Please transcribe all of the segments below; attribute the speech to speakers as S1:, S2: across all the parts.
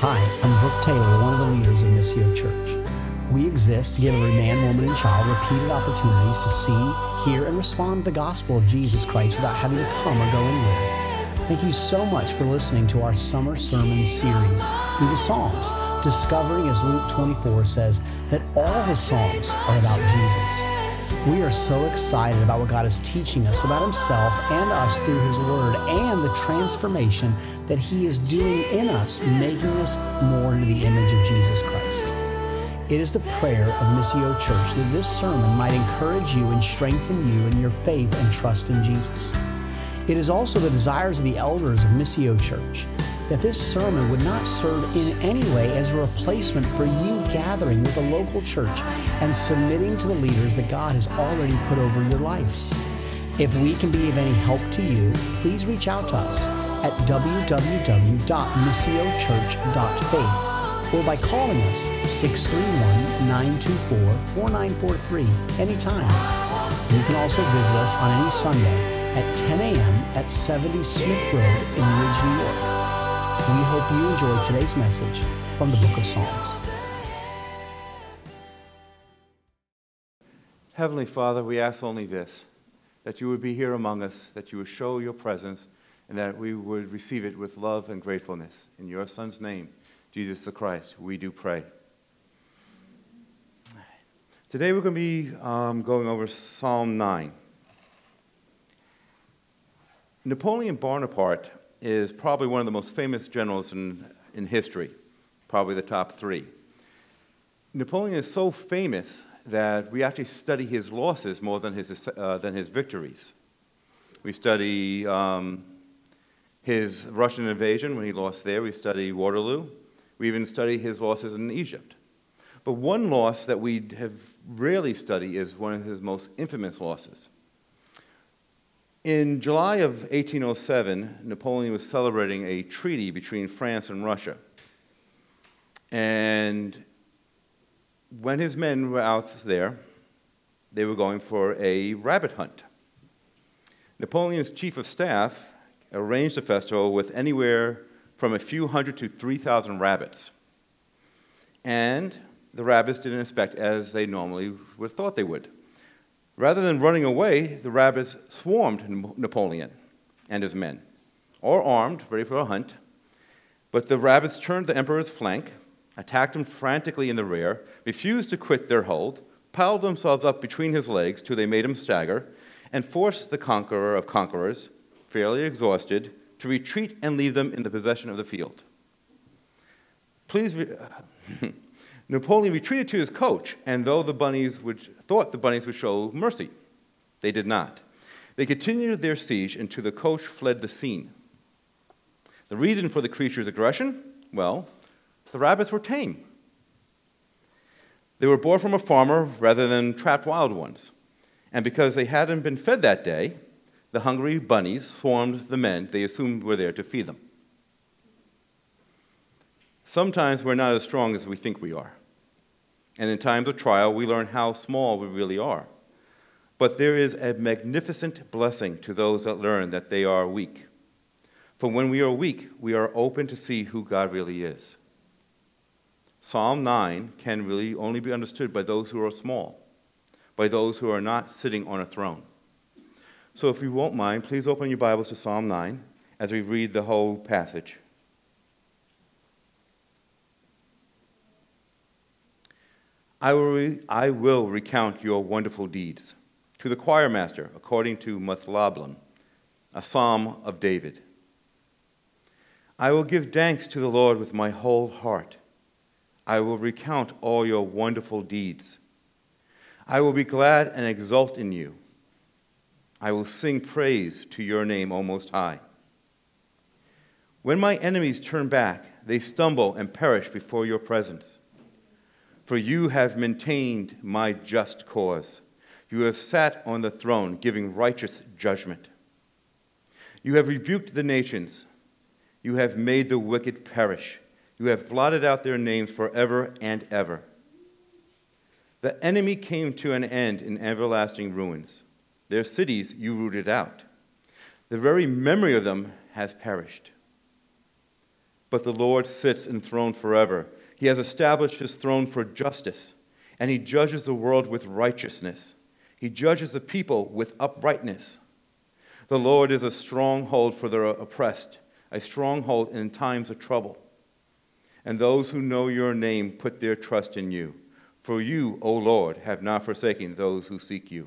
S1: Hi, I'm Brooke Taylor, one of the leaders of Missio Church. We exist to give every man, woman, and child repeated opportunities to see, hear, and respond to the gospel of Jesus Christ without having to come or go anywhere. Thank you so much for listening to our summer sermon series through the Psalms, discovering, as Luke 24 says, that all the Psalms are about Jesus. We are so excited about what God is teaching us about Himself and us through His Word and the transformation that He is doing in us, making us more into the image of Jesus Christ. It is the prayer of Missio Church that this sermon might encourage you and strengthen you in your faith and trust in Jesus. It is also the desires of the elders of Missio Church that this sermon would not serve in any way as a replacement for you gathering with a local church and submitting to the leaders that God has already put over your life. If we can be of any help to you, please reach out to us at www.missiochurch.faith or by calling us 631-924-4943 anytime. You can also visit us on any Sunday at 10 a.m. at 70 Smith Road in Ridge, New York. We hope you enjoy today's message from the Book of Psalms.
S2: Heavenly Father, we ask only this, that you would be here among us, that you would show your presence, and that we would receive it with love and gratefulness. In your Son's name, Jesus the Christ, we do pray. Today we're going to be going over Psalm 9. Napoleon Bonaparte is probably one of the most famous generals in history, probably the top three. Napoleon is so famous that we actually study his losses more than his victories. We study his Russian invasion when he lost there. We study Waterloo. We even study his losses in Egypt. But one loss that we have rarely studied is one of his most infamous losses. In July of 1807, Napoleon was celebrating a treaty between France and Russia. And when his men were out there, they were going for a rabbit hunt. Napoleon's chief of staff arranged the festival with anywhere from a few hundred to 3,000 rabbits. And the rabbits didn't expect as they normally would have thought they would. Rather than running away, the rabbits swarmed Napoleon and his men, all armed, ready for a hunt. But the rabbits turned the emperor's flank, attacked him frantically in the rear, refused to quit their hold, piled themselves up between his legs till they made him stagger, and forced the conqueror of conquerors, fairly exhausted, to retreat and leave them in the possession of the field. Napoleon retreated to his coach, and though the bunnies thought the bunnies would show mercy, they did not. They continued their siege until the coach fled the scene. The reason for the creature's aggression? Well, the rabbits were tame. They were bought from a farmer rather than trapped wild ones. And because they hadn't been fed that day, the hungry bunnies swarmed the men they assumed were there to feed them. Sometimes we're not as strong as we think we are. And in times of trial, we learn how small we really are. But there is a magnificent blessing to those that learn that they are weak. For when we are weak, we are open to see who God really is. Psalm 9 can really only be understood by those who are small, by those who are not sitting on a throne. So if you won't mind, please open your Bibles to Psalm 9 as we read the whole passage. I will recount your wonderful deeds. To the choir master, according to Methlablim, a psalm of David. I will give thanks to the Lord with my whole heart. I will recount all your wonderful deeds. I will be glad and exult in you. I will sing praise to your name, O Most High. When my enemies turn back, they stumble and perish before your presence. For you have maintained my just cause. You have sat on the throne, giving righteous judgment. You have rebuked the nations. You have made the wicked perish. You have blotted out their names forever and ever. The enemy came to an end in everlasting ruins. Their cities you rooted out. The very memory of them has perished. but the Lord sits enthroned forever. He has established his throne for justice, and he judges the world with righteousness. He judges the people with uprightness. The Lord is a stronghold for the oppressed, a stronghold in times of trouble. And those who know your name put their trust in you. For you, O Lord, have not forsaken those who seek you.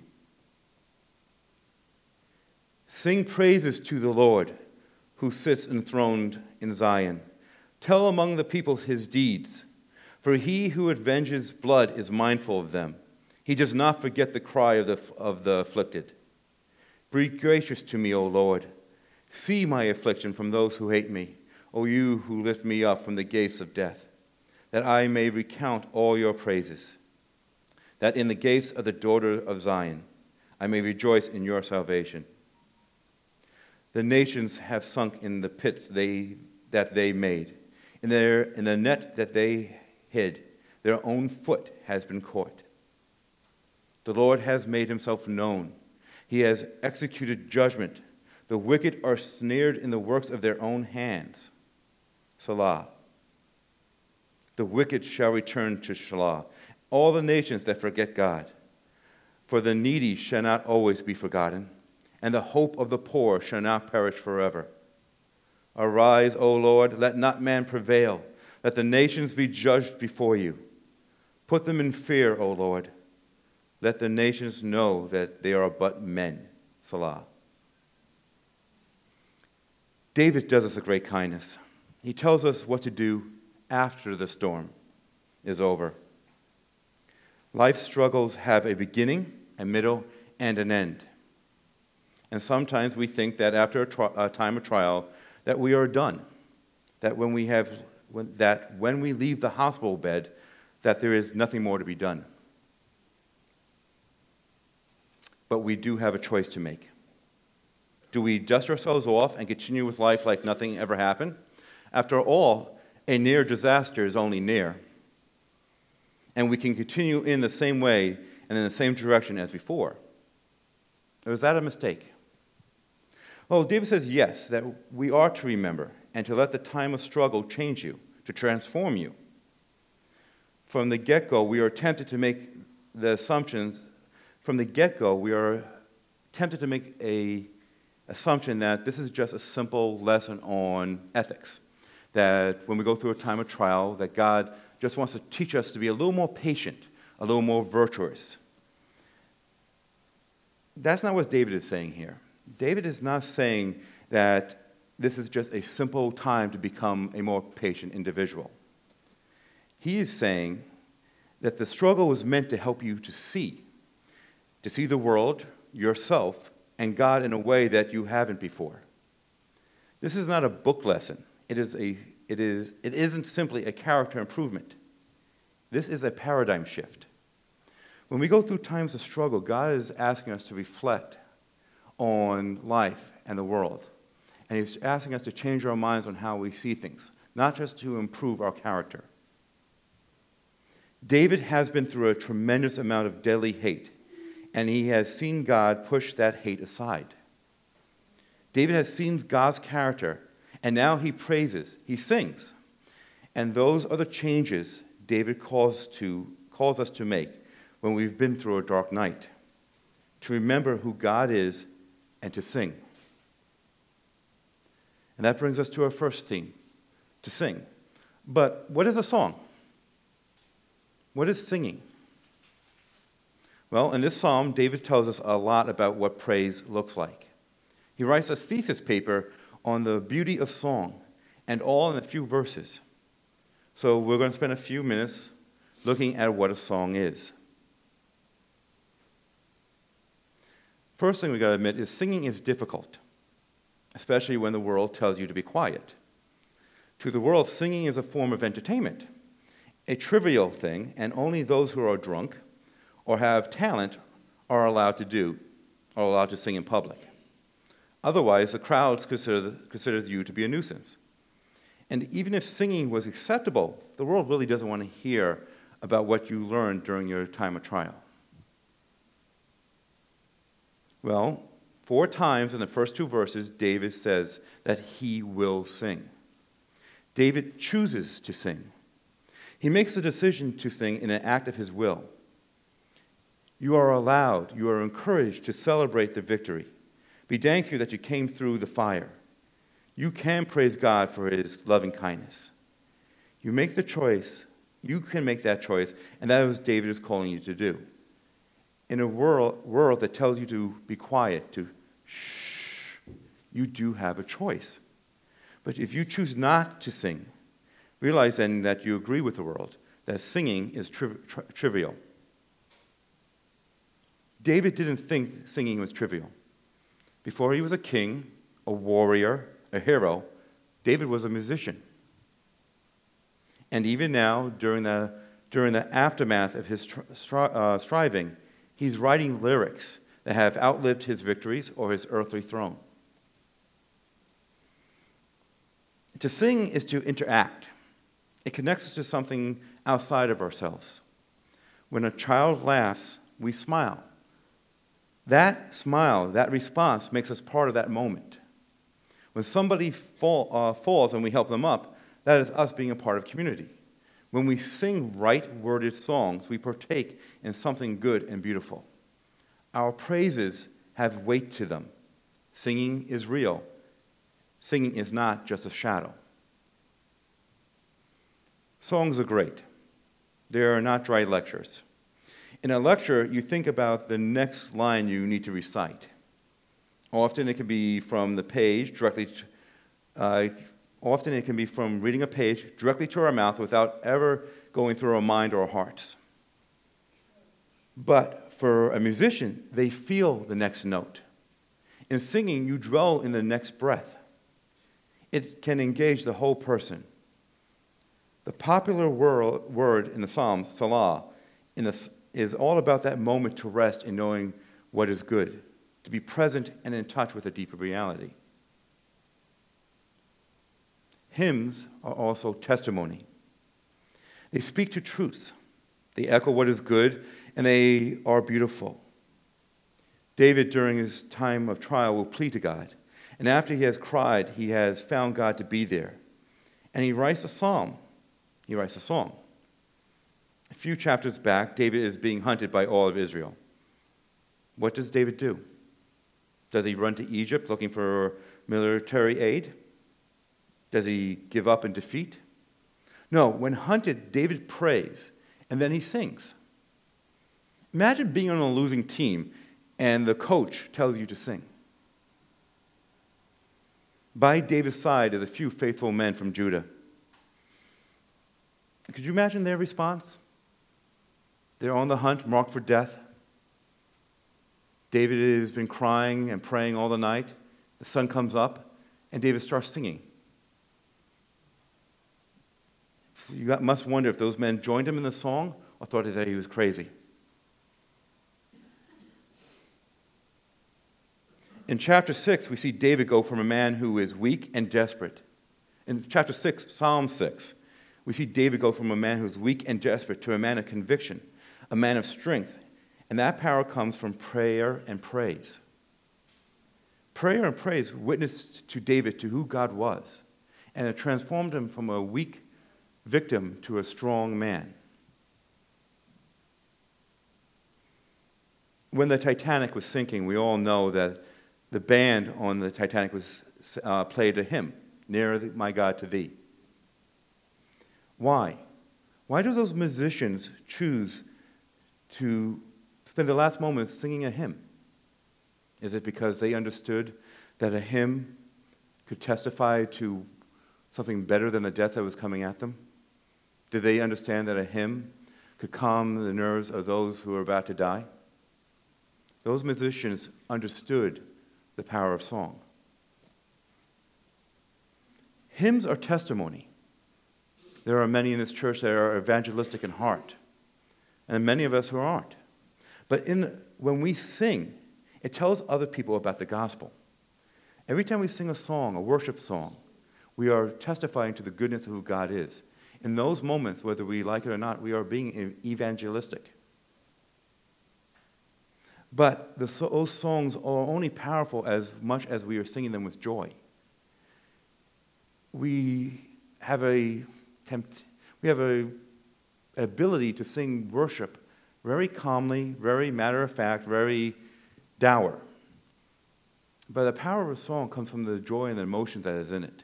S2: Sing praises to the Lord, who sits enthroned in Zion. Tell among the peoples his deeds. For he who avenges blood is mindful of them. He does not forget the cry of the afflicted. Be gracious to me, O Lord. See my affliction from those who hate me, O you who lift me up from the gates of death, that I may recount all your praises, that in the gates of the daughter of Zion I may rejoice in your salvation. The nations have sunk in the pits that they made. In the net that they hid, their own foot has been caught. The Lord has made himself known. He has executed judgment. The wicked are snared in the works of their own hands. Selah. The wicked shall return to Shelah, all the nations that forget God. For the needy shall not always be forgotten, and the hope of the poor shall not perish forever. Arise, O Lord, let not man prevail. Let the nations be judged before you. Put them in fear, O Lord. Let the nations know that they are but men. Selah. David does us a great kindness. He tells us what to do after the storm is over. Life's struggles have a beginning, a middle, and an end. And sometimes we think that after a time of trial that we are done, that when we leave the hospital bed, that there is nothing more to be done. But we do have a choice to make. Do we dust ourselves off and continue with life like nothing ever happened? After all, a near disaster is only near. And we can continue in the same way and in the same direction as before. Or is that a mistake? Well, David says yes, that we are to remember and to let the time of struggle change you, to transform you. From the get-go, we are tempted to make the assumptions. From the get-go, we are tempted to make an assumption that this is just a simple lesson on ethics, that when we go through a time of trial, that God just wants to teach us to be a little more patient, a little more virtuous. That's not what David is saying here. David is not saying that this is just a simple time to become a more patient individual. He is saying that the struggle was meant to help you to see the world, yourself, and God in a way that you haven't before. This is not a book lesson. It isn't simply a character improvement. This is a paradigm shift. When we go through times of struggle, God is asking us to reflect on life and the world. And he's asking us to change our minds on how we see things, not just to improve our character. David has been through a tremendous amount of deadly hate, and he has seen God push that hate aside. David has seen God's character, and now he praises, he sings. And those are the changes David calls us to make when we've been through a dark night, to remember who God is and to sing. And that brings us to our first theme, to sing. But what is a song? What is singing? Well, in this psalm, David tells us a lot about what praise looks like. He writes a thesis paper on the beauty of song, and all in a few verses. So we're going to spend a few minutes looking at what a song is. First thing we got to admit is singing is difficult, especially when the world tells you to be quiet. To the world, singing is a form of entertainment, a trivial thing, and only those who are drunk or have talent are allowed to sing in public. Otherwise, the crowds consider you to be a nuisance. And even if singing was acceptable, the world really doesn't want to hear about what you learned during your time of trial. Well, 4 times in the first 2 verses, David says that he will sing. David chooses to sing. He makes the decision to sing in an act of his will. You are allowed, you are encouraged to celebrate the victory. Be thankful that you came through the fire. You can praise God for his loving kindness. You make the choice, you can make that choice, and that is what David is calling you to do. In a world that tells you to be quiet, to shh, you do have a choice. But if you choose not to sing, realize then that you agree with the world, that singing is trivial. David didn't think singing was trivial. Before he was a king, a warrior, a hero, David was a musician. And even now, during the aftermath of his striving, he's writing lyrics that have outlived his victories or his earthly throne. To sing is to interact. It connects us to something outside of ourselves. When a child laughs, we smile. That smile, that response, makes us part of that moment. When somebody falls and we help them up, that is us being a part of community. When we sing right-worded songs, we partake in something good and beautiful. Our praises have weight to them. Singing is real. Singing is not just a shadow. Songs are great. They are not dry lectures. In a lecture, you think about the next line you need to recite. Often it can be from the page often it can be from reading a page directly to our mouth without ever going through our mind or our hearts. But for a musician, they feel the next note. In singing, you dwell in the next breath. It can engage the whole person. The popular word in the Psalms, Salah, is all about that moment to rest in knowing what is good, to be present and in touch with a deeper reality. Hymns are also testimony. They speak to truth. They echo what is good, and they are beautiful. David, during his time of trial, will plead to God. And after he has cried, he has found God to be there. And he writes a psalm. He writes a song. A few chapters back, David is being hunted by all of Israel. What does David do? Does he run to Egypt looking for military aid? Does he give up in defeat? No, when hunted, David prays, and then he sings. Imagine being on a losing team, and the coach tells you to sing. By David's side are the few faithful men from Judah. Could you imagine their response? They're on the hunt, marked for death. David has been crying and praying all the night. The sun comes up, and David starts singing. You must wonder if those men joined him in the song or thought that he was crazy. In chapter 6, we see David go from a man who is weak and desperate. In chapter 6, Psalm 6, we see David go from a man who is weak and desperate to a man of conviction, a man of strength. And that power comes from prayer and praise. Prayer and praise witnessed to David to who God was, and it transformed him from a weak victim to a strong man. When the Titanic was sinking, we all know that the band on the Titanic was played a hymn, Nearer My God to Thee. Why? Why do those musicians choose to spend the last moments singing a hymn? Is it because they understood that a hymn could testify to something better than the death that was coming at them? Did they understand that a hymn could calm the nerves of those who were about to die? Those musicians understood the power of song. Hymns are testimony. There are many in this church that are evangelistic in heart, and many of us who aren't. But when we sing, it tells other people about the gospel. Every time we sing a song, a worship song, we are testifying to the goodness of who God is. In those moments, whether we like it or not, we are being evangelistic. But those songs are only powerful as much as we are singing them with joy. We have we have a ability to sing worship very calmly, very matter-of-fact, very dour. But the power of a song comes from the joy and the emotion that is in it.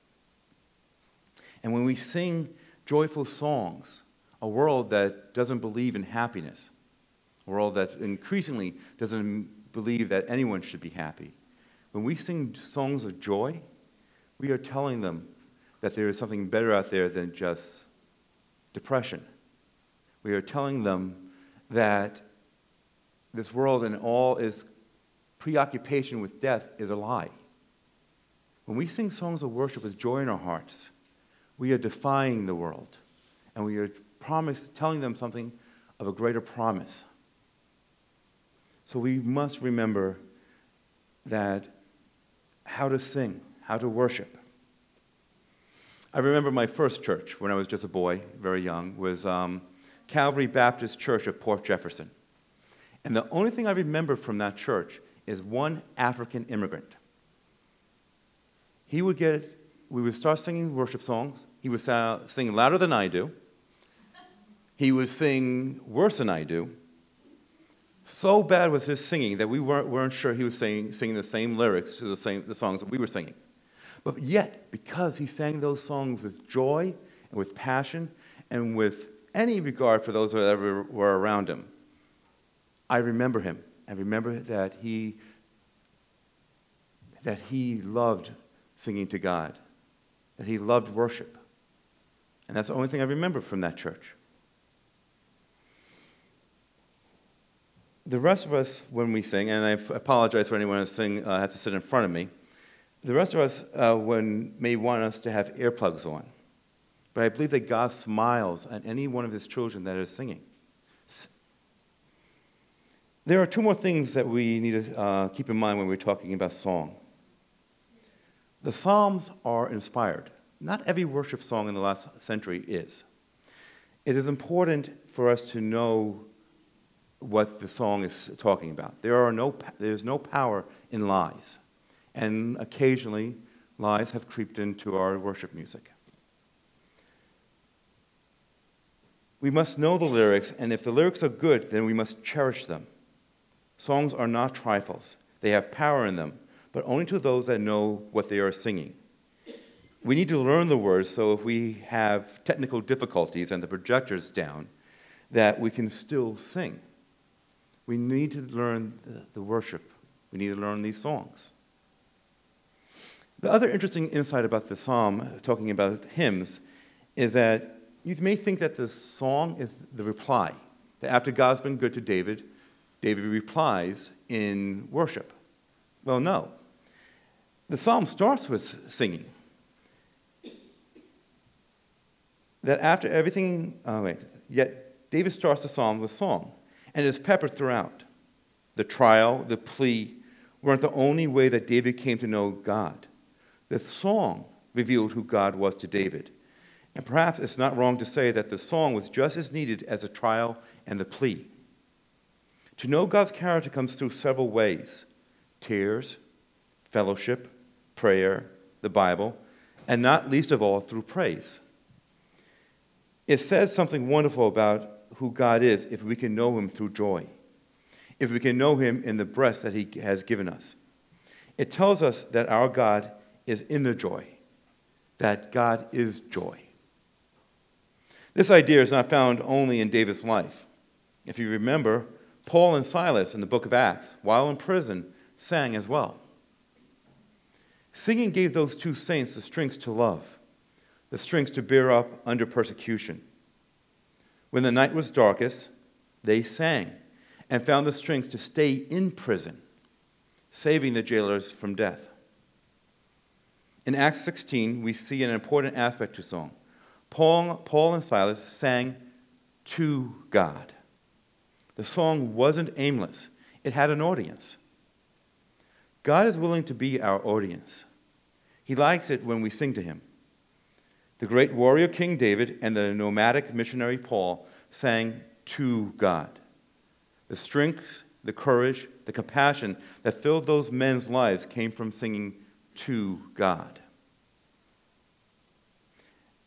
S2: And when we sing joyful songs, a world that doesn't believe in happiness, a world that increasingly doesn't believe that anyone should be happy, when we sing songs of joy, we are telling them that there is something better out there than just depression. We are telling them that this world and all its preoccupation with death is a lie. When we sing songs of worship with joy in our hearts, we are defying the world, and we are telling them something of a greater promise. So we must remember that how to sing, how to worship. I remember my first church when I was just a boy, very young, was Calvary Baptist Church of Port Jefferson. And the only thing I remember from that church is one African immigrant. We would start singing worship songs. He would sing louder than I do. He would sing worse than I do. So bad was his singing that we weren't sure he was singing the same lyrics to the songs that we were singing. But yet, because he sang those songs with joy and with passion and with any regard for those that were around him, I remember him. I remember that he loved singing to God, that he loved worship. And that's the only thing I remember from that church. The rest of us, when we sing, and I apologize for anyone who has to sit in front of me, the rest of us may want us to have earplugs on. But I believe that God smiles at any one of his children that is singing. There are two more things that we need to keep in mind when we're talking about song. The Psalms are inspired. Not every worship song in the last century is. It is important for us to know what the song is talking about. There's no power in lies. And occasionally, lies have creeped into our worship music. We must know the lyrics, and if the lyrics are good, then we must cherish them. Songs are not trifles. They have power in them, but only to those that know what they are singing. We need to learn the words so if we have technical difficulties and the projector's down, that we can still sing. We need to learn the worship. We need to learn these songs. The other interesting insight about the psalm, talking about hymns, is that you may think that the song is the reply. That after God's been good to David, David replies in worship. Well, no. The psalm starts with singing. That after everything, yet David starts the psalm with song, and it's peppered throughout. The trial, the plea, weren't the only way that David came to know God. The song revealed who God was to David. And perhaps it's not wrong to say that the song was just as needed as the trial and the plea. To know God's character comes through several ways: tears, fellowship, prayer, the Bible, and not least of all, through praise. It says something wonderful about who God is if we can know him through joy, if we can know him in the breath that he has given us. It tells us that our God is in the joy, that God is joy. This idea is not found only in David's life. If you remember, Paul and Silas in the book of Acts, while in prison, sang as well. Singing gave those two saints the strength to love, the strength to bear up under persecution. When the night was darkest, they sang and found the strength to stay in prison, saving the jailers from death. In Acts 16, we see an important aspect to song. Paul and Silas sang to God. The song wasn't aimless. It had an audience. God is willing to be our audience. He likes it when we sing to him. The great warrior King David and the nomadic missionary Paul sang to God. The strength, the courage, the compassion that filled those men's lives came from singing to God.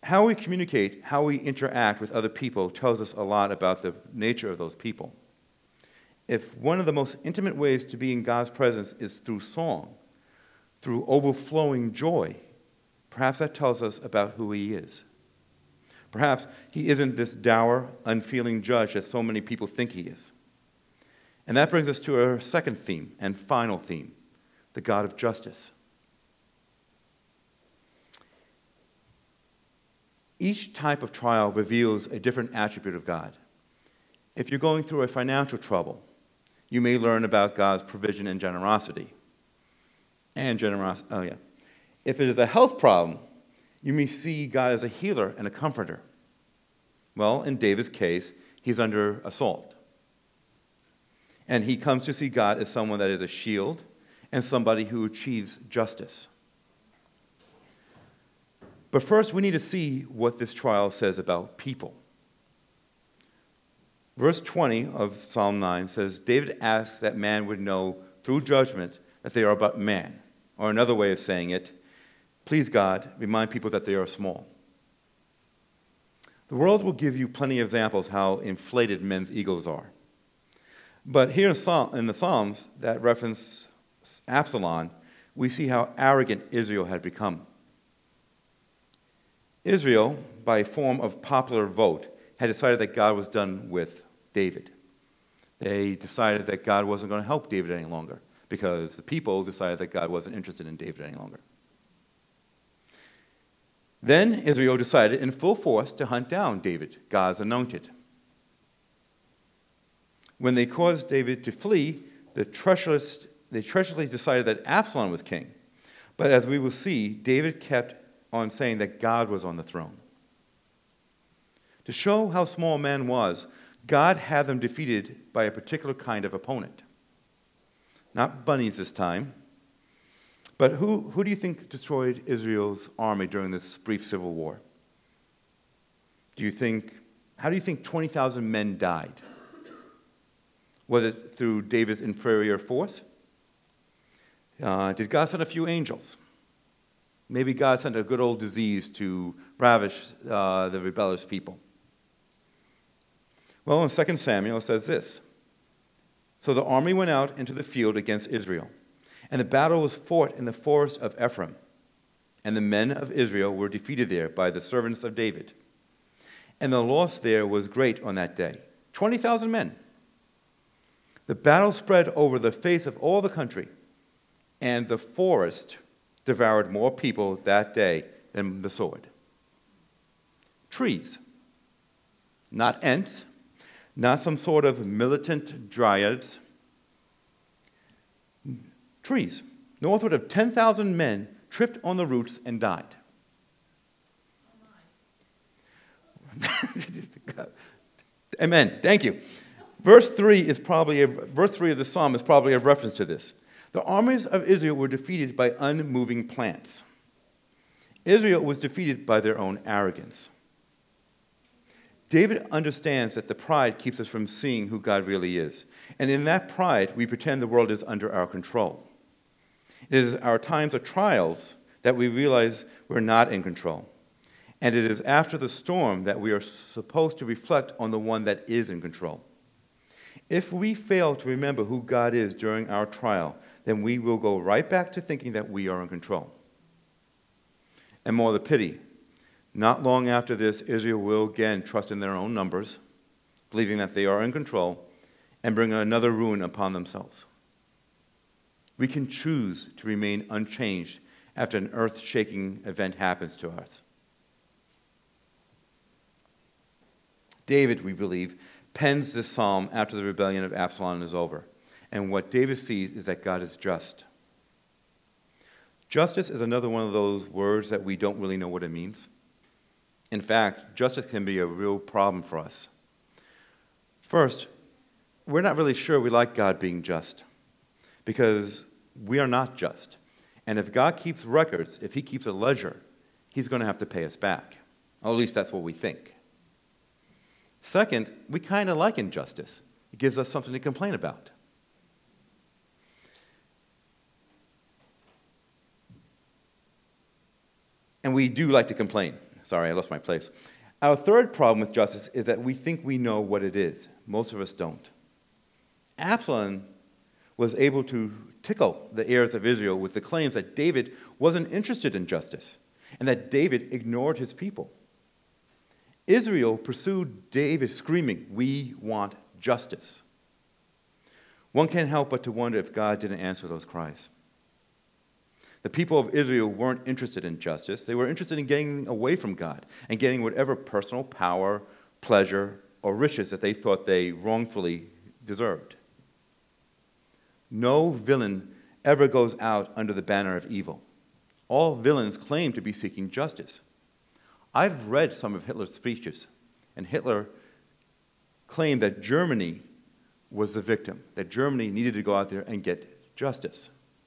S2: How we communicate, how we interact with other people tells us a lot about the nature of those people. If one of the most intimate ways to be in God's presence is through song, through overflowing joy, perhaps that tells us about who he is. Perhaps he isn't this dour, unfeeling judge that so many people think he is. And that brings us to our second theme and final theme, the God of justice. Each type of trial reveals a different attribute of God. If you're going through a financial trouble, you may learn about God's provision and generosity. If it is a health problem, you may see God as a healer and a comforter. Well, in David's case, he's under assault. And he comes to see God as someone that is a shield and somebody who achieves justice. But first, we need to see what this trial says about people. Verse 20 of Psalm 9 says, David asks that man would know through judgment that they are but man. Or another way of saying it, please God, remind people that they are small. The world will give you plenty of examples how inflated men's egos are. But here in the Psalms that reference Absalom, we see how arrogant Israel had become. Israel, by a form of popular vote, had decided that God was done with David. They decided that God wasn't going to help David any longer because the people decided that God wasn't interested in David any longer. Then Israel decided in full force to hunt down David, God's anointed. When they caused David to flee, they treacherously decided that Absalom was king. But as we will see, David kept on saying that God was on the throne. To show how small man was, God had them defeated by a particular kind of opponent. Not bunnies this time. But who do you think destroyed Israel's army during this brief civil war? How do you think 20,000 men died? Was it through David's inferior force? Did God send a few angels? Maybe God sent a good old disease to ravish the rebellious people. Well, in 2 Samuel it says this. So the army went out into the field against Israel, and the battle was fought in the forest of Ephraim, and the men of Israel were defeated there by the servants of David. And the loss there was great on that day, 20,000 men. The battle spread over the face of all the country, and the forest devoured more people that day than the sword. Trees, not ents, not some sort of militant dryads. Trees, northward of 10,000 men tripped on the roots and died. Amen. Thank you. Verse 3 of the psalm is probably a reference to this. The armies of Israel were defeated by unmoving plants. Israel was defeated by their own arrogance. David understands that the pride keeps us from seeing who God really is. And in that pride, we pretend the world is under our control. It is our times of trials that we realize we're not in control. And it is after the storm that we are supposed to reflect on the one that is in control. If we fail to remember who God is during our trial, then we will go right back to thinking that we are in control. And more the pity, not long after this, Israel will again trust in their own numbers, believing that they are in control, and bring another ruin upon themselves. We can choose to remain unchanged after an earth-shaking event happens to us. David, we believe, pens this psalm after the rebellion of Absalom is over. And what David sees is that God is just. Justice is another one of those words that we don't really know what it means. In fact, justice can be a real problem for us. First, we're not really sure we like God being just because we are not just. And if God keeps records, if he keeps a ledger, he's going to have to pay us back. Or at least that's what we think. Second, we kind of like injustice. It gives us something to complain about. And we do like to complain. Sorry, I lost my place. Our third problem with justice is that we think we know what it is. Most of us don't. Absalom was able to tickle the ears of Israel with the claims that David wasn't interested in justice and that David ignored his people. Israel pursued David screaming, "We want justice." One can't help but to wonder if God didn't answer those cries. The people of Israel weren't interested in justice. They were interested in getting away from God and getting whatever personal power, pleasure, or riches that they thought they wrongfully deserved. No villain ever goes out under the banner of evil. All villains claim to be seeking justice. I've read some of Hitler's speeches, and Hitler claimed that Germany was the victim, that Germany needed to go out there and get justice.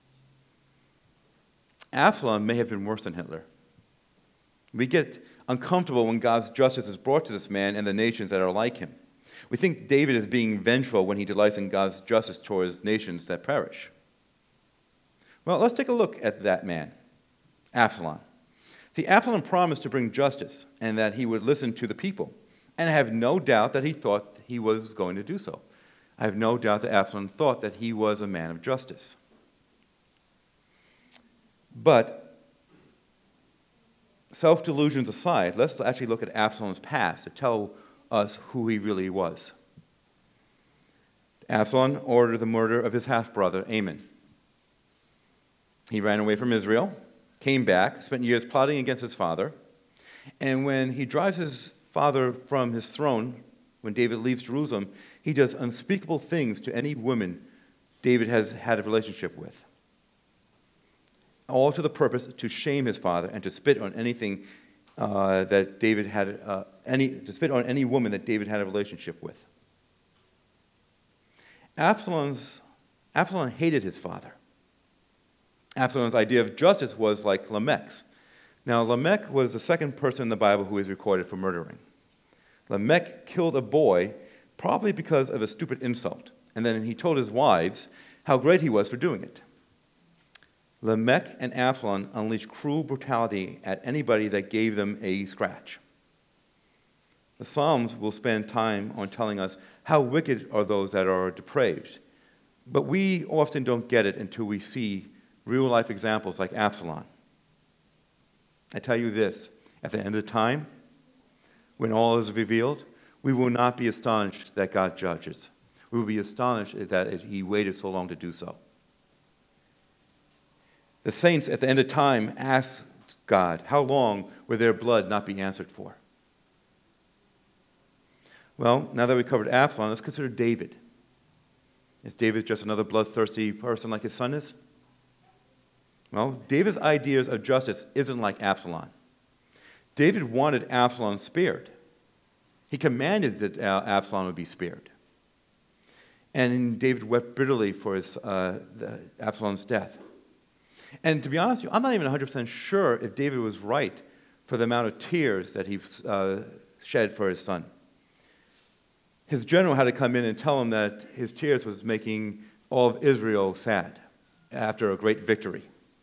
S2: Absalom may have been worse than Hitler. We get uncomfortable when God's justice is brought to this man and the nations that are like him. We think David is being vengeful when he delights in God's justice towards nations that perish. Well, let's take a look at that man, Absalom. See, Absalom promised to bring justice and that he would listen to the people. And I have no doubt that he thought he was going to do so. I have no doubt that Absalom thought that he was a man of justice. But self-delusions aside, let's actually look at Absalom's past to tell us who he really was. Absalom ordered the murder of his half-brother, Amnon. He ran away from Israel, came back, spent years plotting against his father, and when he drives his father from his throne, when David leaves Jerusalem, he does unspeakable things to any woman David has had a relationship with, all to the purpose to shame his father and to spit on anything that David had, to spit on any woman that David had a relationship with. Absalom hated his father. Absalom's idea of justice was like Lamech's. Now, Lamech was the second person in the Bible who is recorded for murdering. Lamech killed a boy probably because of a stupid insult, and then he told his wives how great he was for doing it. Lamech and Absalom unleashed cruel brutality at anybody that gave them a scratch. The Psalms will spend time on telling us how wicked are those that are depraved, but we often don't get it until we see real-life examples like Absalom. I tell you this, at the end of time, when all is revealed, we will not be astonished that God judges. We will be astonished that he waited so long to do so. The saints at the end of time ask God, how long will their blood not be answered for? Well, now that we've covered Absalom, let's consider David. Is David just another bloodthirsty person like his son is? Well, David's ideas of justice isn't like Absalom. David wanted Absalom spared. He commanded that Absalom would be spared. And David wept bitterly for Absalom's death. And to be honest with you, I'm not even 100% sure if David was right for the amount of tears that he shed for his son. His general had to come in and tell him that his tears was making all of Israel sad after a great victory.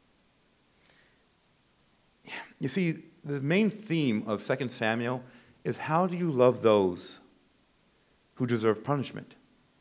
S2: You see, the main theme of 2 Samuel is how do you love those who deserve punishment?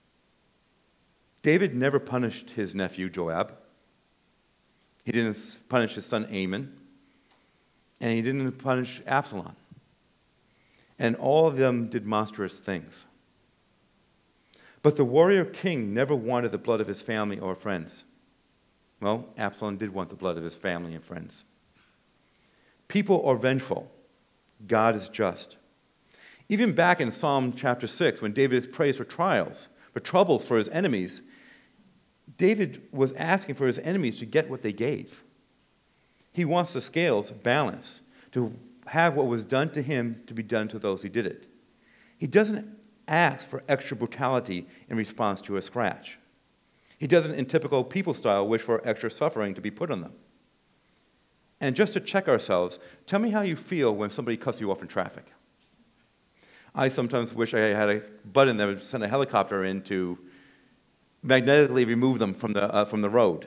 S2: David never punished his nephew Joab. He didn't punish his son Amnon. And he didn't punish Absalom. And all of them did monstrous things. But the warrior king never wanted the blood of his family or friends. Well, Absalom did want the blood of his family and friends. People are vengeful. God is just. Even back in Psalm chapter 6, when David is praised for trials, for troubles for his enemies, David was asking for his enemies to get what they gave. He wants the scales balanced, to have what was done to him to be done to those who did it. He doesn't ask for extra brutality in response to a scratch. He doesn't, in typical people style, wish for extra suffering to be put on them. And just to check ourselves, tell me how you feel when somebody cuts you off in traffic. I sometimes wish I had a button that would send a helicopter in to magnetically remove them from the road.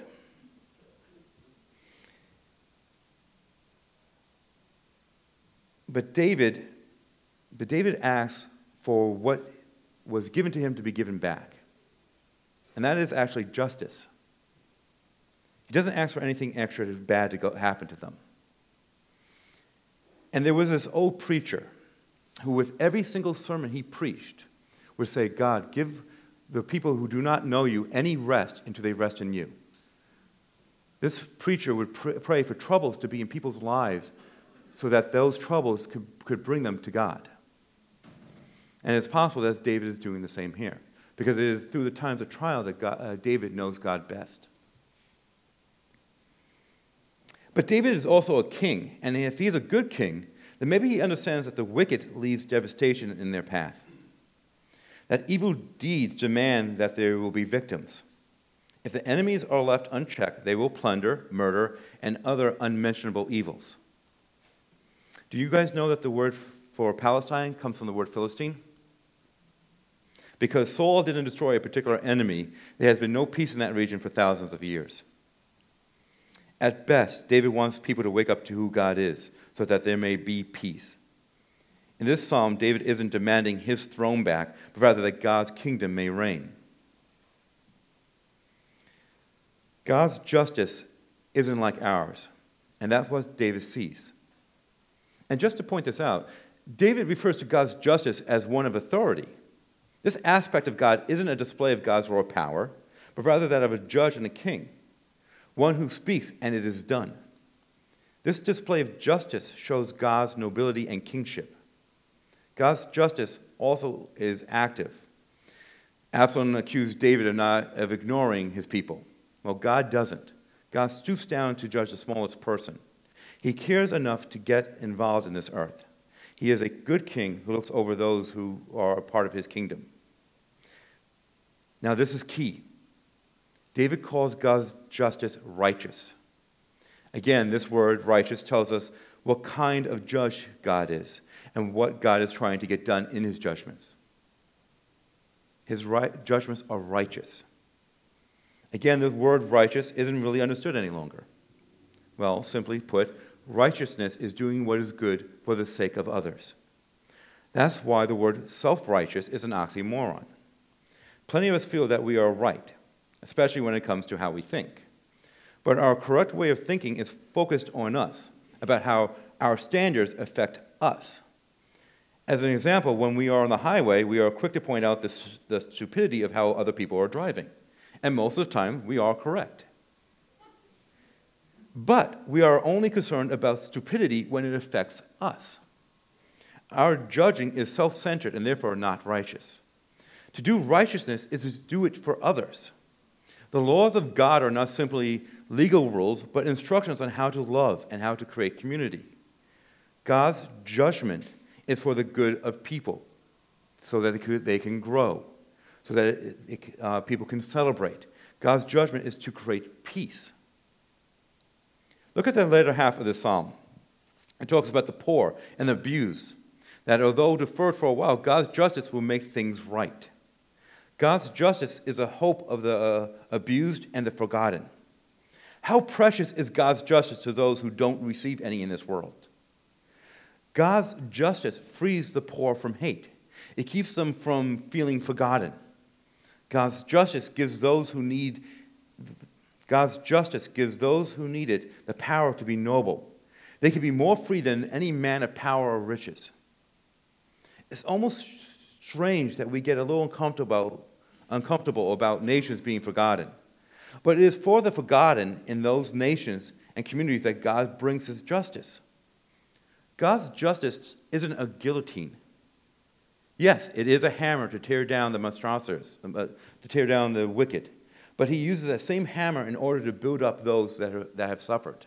S2: But David asks for what was given to him to be given back. And that is actually justice. He doesn't ask for anything extra bad to happen to them. And there was this old preacher who, with every single sermon he preached, would say, God, give the people who do not know you any rest until they rest in you. This preacher would pray for troubles to be in people's lives so that those troubles could bring them to God. And it's possible that David is doing the same here, because it is through the times of trial that David knows God best. But David is also a king, and if he's a good king, then maybe he understands that the wicked leaves devastation in their path, that evil deeds demand that there will be victims. If the enemies are left unchecked, they will plunder, murder, and other unmentionable evils. Do you guys know that the word for Palestine comes from the word Philistine? Because Saul didn't destroy a particular enemy, there has been no peace in that region for thousands of years. At best, David wants people to wake up to who God is, so that there may be peace. In this psalm, David isn't demanding his throne back, but rather that God's kingdom may reign. God's justice isn't like ours, and that's what David sees. And just to point this out, David refers to God's justice as one of authority. This aspect of God isn't a display of God's raw power, but rather that of a judge and a king, one who speaks and it is done. This display of justice shows God's nobility and kingship. God's justice also is active. Absalom accused David of ignoring his people. Well, God doesn't. God stoops down to judge the smallest person. He cares enough to get involved in this earth. He is a good king who looks over those who are a part of his kingdom. Now, this is key. David calls God's justice righteous. Again, this word righteous tells us what kind of judge God is and what God is trying to get done in his judgments. His judgments are righteous. Again, the word righteous isn't really understood any longer. Well, simply put, righteousness is doing what is good for the sake of others. That's why the word self-righteous is an oxymoron. Plenty of us feel that we are right, especially when it comes to how we think. But our correct way of thinking is focused on us, about how our standards affect us. As an example, when we are on the highway, we are quick to point out the stupidity of how other people are driving. And most of the time, we are correct. But we are only concerned about stupidity when it affects us. Our judging is self-centered and therefore not righteous. To do righteousness is to do it for others. The laws of God are not simply legal rules, but instructions on how to love and how to create community. God's judgment is for the good of people, so that they can grow, so that people can celebrate. God's judgment is to create peace. Look at the later half of the psalm. It talks about the poor and the abused, that although deferred for a while, God's justice will make things right. God's justice is a hope of the abused and the forgotten. How precious is God's justice to those who don't receive any in this world? God's justice frees the poor from hate. It keeps them from feeling forgotten. God's justice gives those who need it the power to be noble. They can be more free than any man of power or riches. It's almost strange that we get a little uncomfortable about nations being forgotten. But it is for the forgotten in those nations and communities that God brings his justice. God's justice isn't a guillotine. Yes, it is a hammer to tear down the monstrosities, to tear down the wicked. But he uses that same hammer in order to build up those that have suffered.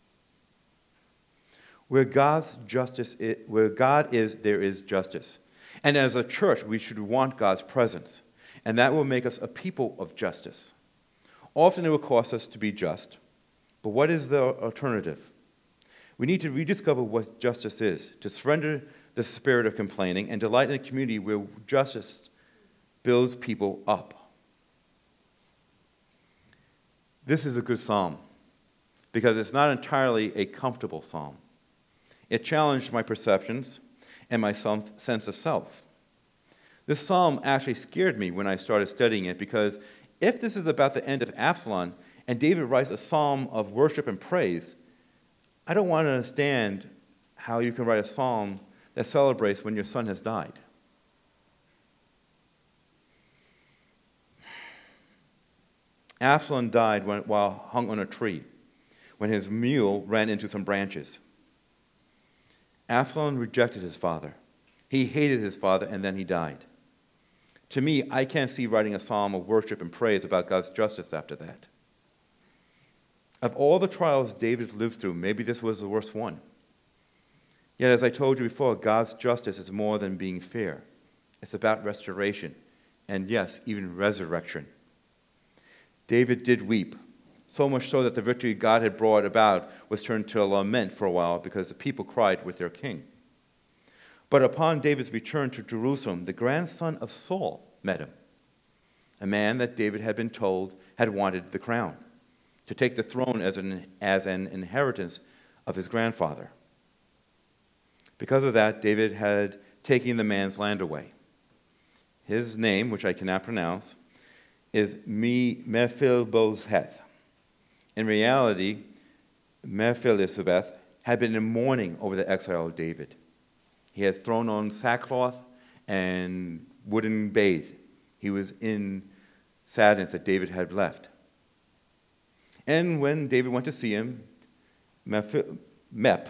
S2: Where God is, there is justice. And as a church, we should want God's presence. And that will make us a people of justice. Often it will cost us to be just. But what is the alternative? We need to rediscover what justice is, to surrender the spirit of complaining and delight in a community where justice builds people up. This is a good psalm because it's not entirely a comfortable psalm. It challenged my perceptions and my sense of self. This psalm actually scared me when I started studying it, because if this is about the end of Absalom and David writes a psalm of worship and praise, I don't want to understand how you can write a psalm that celebrates when your son has died. Absalom died while hung on a tree, when his mule ran into some branches. Absalom rejected his father. He hated his father, and then he died. To me, I can't see writing a psalm of worship and praise about God's justice after that. Of all the trials David lived through, maybe this was the worst one. Yet, as I told you before, God's justice is more than being fair. It's about restoration, and yes, even resurrection. David did weep, so much so that the victory God had brought about was turned to a lament for a while because the people cried with their king. But upon David's return to Jerusalem, the grandson of Saul met him, a man that David had been told had wanted the crown, to take the throne as an inheritance of his grandfather. Because of that, David had taken the man's land away. His name, which I cannot pronounce, is Mephibosheth. In reality, Mephibosheth had been in mourning over the exile of David. He had thrown on sackcloth and wouldn't bathe. He was in sadness that David had left. And when David went to see him, Mep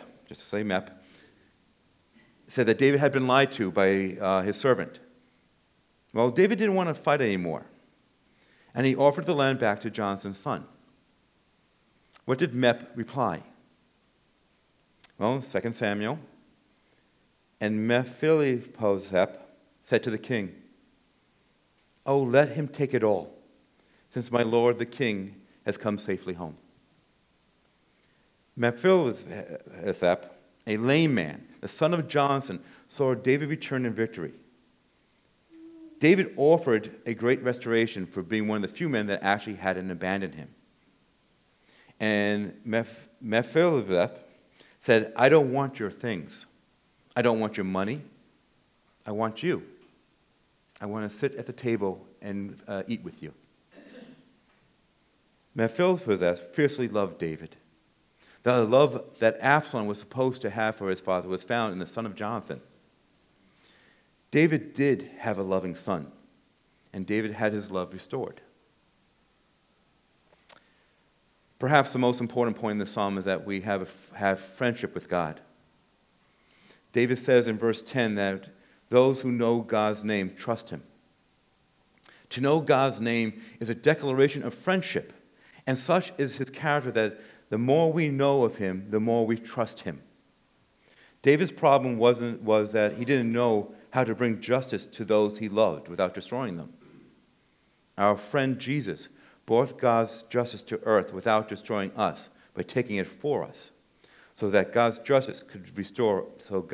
S2: said that David had been lied to by his servant. Well, David didn't want to fight anymore, and he offered the land back to Jonathan's son. What did Mep reply? Well, 2 Samuel, and Mephibosheth said to the king, "Oh, let him take it all, since my lord the king has come safely home." Mephibosheth, a lame man, the son of Jonathan, saw David return in victory. David offered a great restoration for being one of the few men that actually hadn't abandoned him. And Mephibosheth said, "I don't want your things. I don't want your money. I want you. I want to sit at the table and eat with you." Mephibosheth fiercely loved David. The love that Absalom was supposed to have for his father was found in the son of Jonathan. David did have a loving son, and David had his love restored. Perhaps the most important point in the psalm is that we have friendship with God. David says in verse 10 that those who know God's name trust him. To know God's name is a declaration of friendship, and such is his character that the more we know of him, the more we trust him. David's problem was that he didn't know how to bring justice to those he loved without destroying them. Our friend Jesus brought God's justice to earth without destroying us, by taking it for us, so that God's justice could restore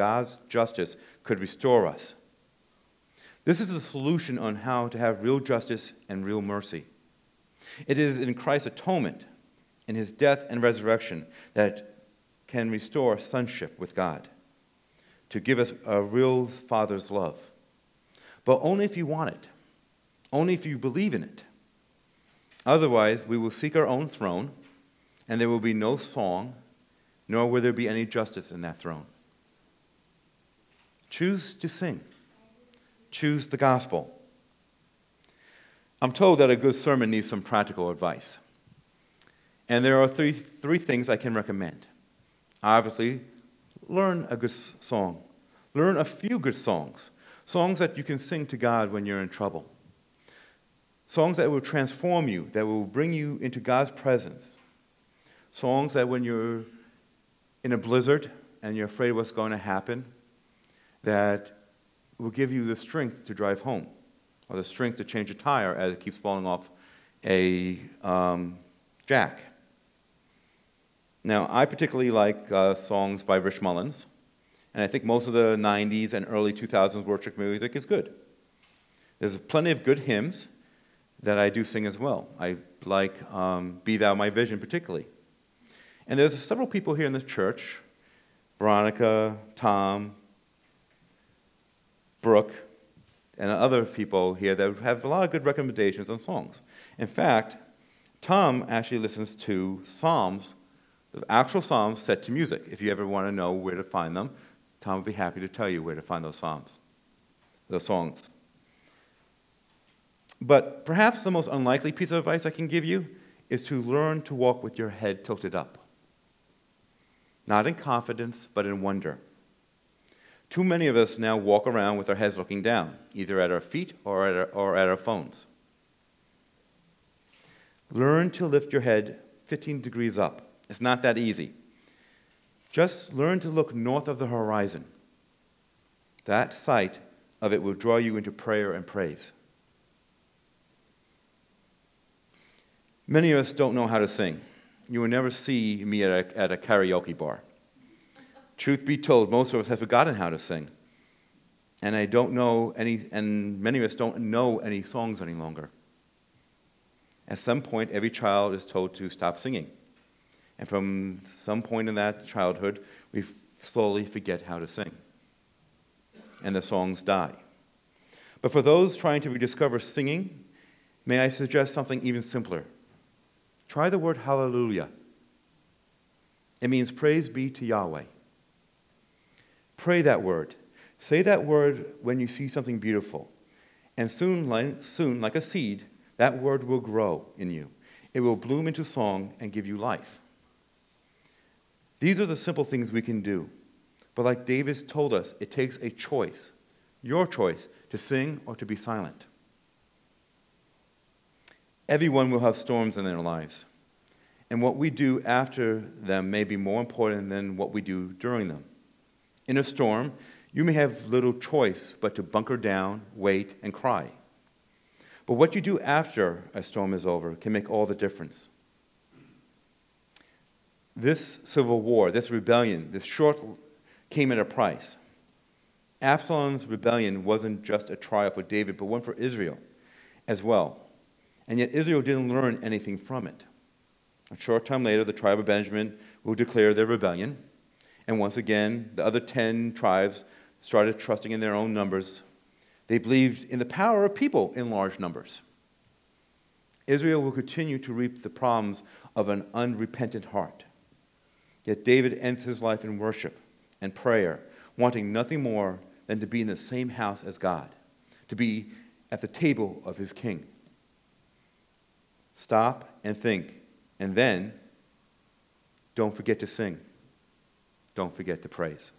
S2: us. This is the solution on how to have real justice and real mercy. It is in Christ's atonement, in his death and resurrection, that can restore sonship with God, to give us a real Father's love. But only if you want it, only if you believe in it. Otherwise, we will seek our own throne, and there will be no song, nor will there be any justice in that throne. Choose to sing. Choose the gospel. I'm told that a good sermon needs some practical advice. And there are three things I can recommend. Obviously, learn a good song. Learn a few good songs. Songs that you can sing to God when you're in trouble. Songs that will transform you, that will bring you into God's presence. Songs that when you're in a blizzard and you're afraid of what's going to happen, that will give you the strength to drive home, or the strength to change a tire as it keeps falling off a jack. Now, I particularly like songs by Rich Mullins, and I think most of the 90s and early 2000s worship music is good. There's plenty of good hymns that I do sing as well. I like Be Thou My Vision particularly. And there's several people here in this church Veronica, Tom, Brooke, and other people here that have a lot of good recommendations on songs. In fact, Tom actually listens to psalms, the actual psalms set to music. If you ever want to know where to find them, Tom would be happy to tell you where to find those psalms, those songs. But perhaps the most unlikely piece of advice I can give you is to learn to walk with your head tilted up. Not in confidence, but in wonder. Too many of us now walk around with our heads looking down, either at our feet or at our phones. Learn to lift your head 15 degrees up. It's not that easy. Just learn to look north of the horizon. That sight of it will draw you into prayer and praise. Many of us don't know how to sing. You will never see me at a karaoke bar. Truth be told, most of us have forgotten how to sing. And many of us don't know any songs any longer. At some point, every child is told to stop singing. And from some point in that childhood, we slowly forget how to sing. And the songs die. But for those trying to rediscover singing, may I suggest something even simpler? Try the word hallelujah. It means praise be to Yahweh. Pray that word. Say that word when you see something beautiful. And soon, like a seed, that word will grow in you. It will bloom into song and give you life. These are the simple things we can do. But like David told us, it takes a choice, your choice, to sing or to be silent. Everyone will have storms in their lives. And what we do after them may be more important than what we do during them. In a storm, you may have little choice but to bunker down, wait, and cry. But what you do after a storm is over can make all the difference. This civil war, this rebellion, this short came at a price. Absalom's rebellion wasn't just a trial for David, but one for Israel as well. And yet Israel didn't learn anything from it. A short time later, the tribe of Benjamin will declare their rebellion. And once again, the other 10 tribes started trusting in their own numbers. They believed in the power of people in large numbers. Israel will continue to reap the problems of an unrepentant heart. Yet David ends his life in worship and prayer, wanting nothing more than to be in the same house as God, to be at the table of his king. Stop and think, and then don't forget to sing. Don't forget to praise.